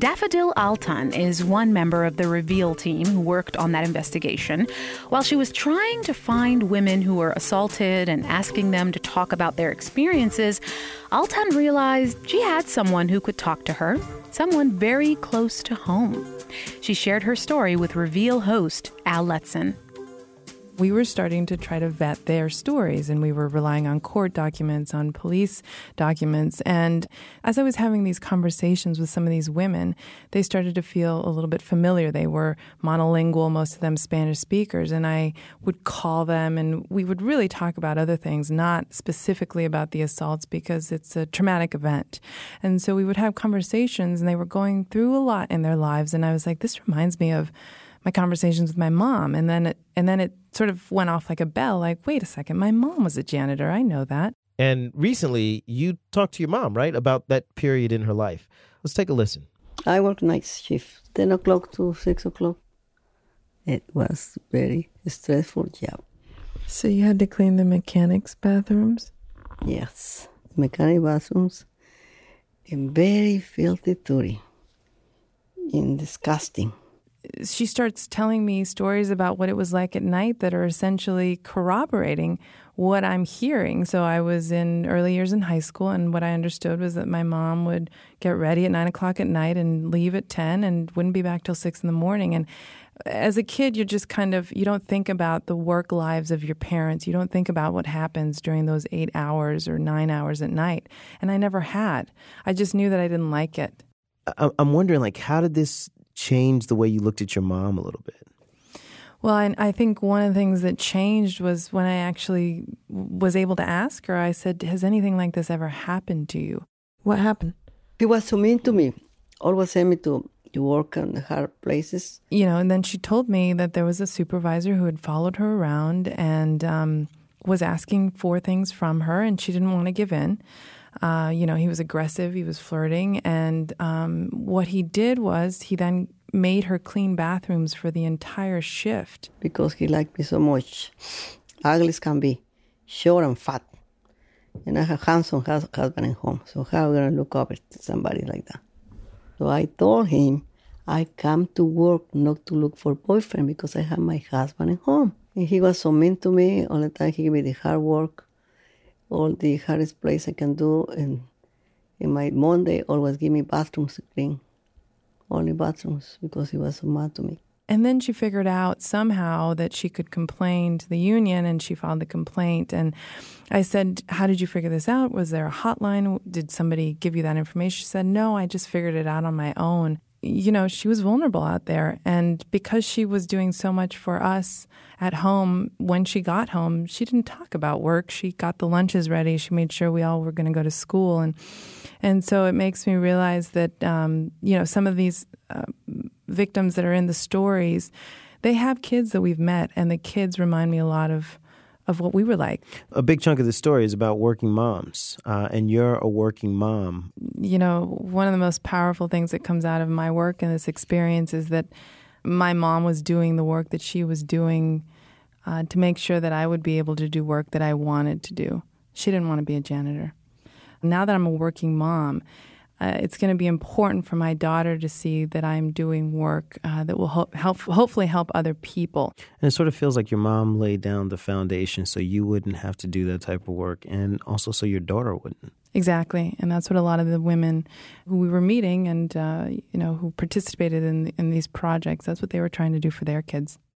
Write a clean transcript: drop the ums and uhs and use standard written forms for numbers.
Daffodil Altan is one member of the Reveal team who worked on that investigation. While she was trying to find women who were assaulted and asking them to talk about their experiences, Altan realized she had someone who could talk to her, someone very close to home. She shared her story with Reveal host Al Letson. We were starting to try to vet their stories, and we were relying on court documents, on police documents. And as I was having these conversations with some of these women, they started to feel a little bit familiar. They were monolingual, most of them Spanish speakers, and I would call them, and we would really talk about other things, not specifically about the assaults, because it's a traumatic event. And so we would have conversations, and they were going through a lot in their lives, and I was like, this reminds me of my conversations with my mom. And then it sort of went off like a bell, like, wait a second, my mom was a janitor. I know that. And recently you talked to your mom, right, about that period in her life. Let's take a listen. I work night shift, 10 o'clock to 6 o'clock. It was very stressful job. So you had to clean the mechanics' bathrooms? Yes, mechanic bathrooms. And very filthy, dirty. And disgusting. She starts telling me stories about what it was like at night that are essentially corroborating what I'm hearing. So I was in early years in high school, and what I understood was that my mom would get ready at 9 o'clock at night and leave at 10 and wouldn't be back till 6 in the morning. And as a kid, you're just you don't think about the work lives of your parents. You don't think about what happens during those 8 hours or 9 hours at night. And I never had. I just knew that I didn't like it. I'm wondering, like, how did this change the way you looked at your mom a little bit? Well, I think one of the things that changed was when I actually was able to ask her. I said, has anything like this ever happened to you? What happened? He was so mean to me. Always sent me to work in the hard places. And then she told me that there was a supervisor who had followed her around and was asking for things from her, and she didn't want to give in. He was aggressive, he was flirting, and what he did was he then made her clean bathrooms for the entire shift. Because he liked me so much. Ugly as can be, short and fat. And I have handsome husband at home, so how am I going to look up to somebody like that? So I told him, I come to work not to look for boyfriend because I have my husband at home. And he was so mean to me all the time. He gave me the hard work. All the hardest place I can do, and in my Monday always give me bathrooms to clean, only bathrooms, because he was so mad to me. And then she figured out somehow that she could complain to the union, and she filed the complaint. And I said, how did you figure this out? Was there a hotline? Did somebody give you that information? She said, no, I just figured it out on my own. She was vulnerable out there. And because she was doing so much for us at home, when she got home, she didn't talk about work. She got the lunches ready. She made sure we all were going to go to school. And so it makes me realize that, some of these victims that are in the stories, they have kids that we've met, and the kids remind me a lot of what we were like. A big chunk of the story is about working moms, and you're a working mom. One of the most powerful things that comes out of my work and this experience is that my mom was doing the work that she was doing to make sure that I would be able to do work that I wanted to do. She didn't want to be a janitor. Now that I'm a working mom, it's going to be important for my daughter to see that I'm doing work that will hopefully help other people. And it sort of feels like your mom laid down the foundation so you wouldn't have to do that type of work, and also so your daughter wouldn't. Exactly. And that's what a lot of the women who we were meeting and, who participated in these projects, that's what they were trying to do for their kids.